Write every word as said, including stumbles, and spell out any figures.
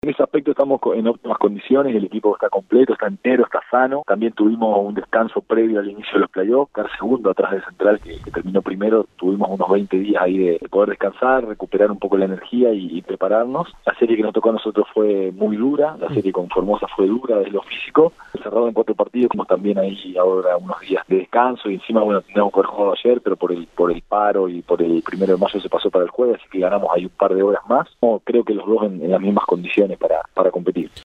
En ese aspecto estamos en óptimas condiciones, el equipo está completo, está entero, está sano. También tuvimos un descanso previo al inicio de los playoffs, quedar segundo atrás de Central, que, que terminó primero. Tuvimos unos veinte días ahí de, de poder descansar, recuperar un poco la energía y, y prepararnos. La serie que nos tocó a nosotros fue muy dura, la serie con Formosa fue dura desde lo físico. Cerrado en cuatro partidos, como también ahí ahora unos días de descanso, y encima, bueno, teníamos que haber jugado ayer, pero por el por el paro y por el primero de mayo se pasó para el jueves, así que ganamos ahí un par de horas más. No, creo que los dos en, en las mismas condiciones para, para competir.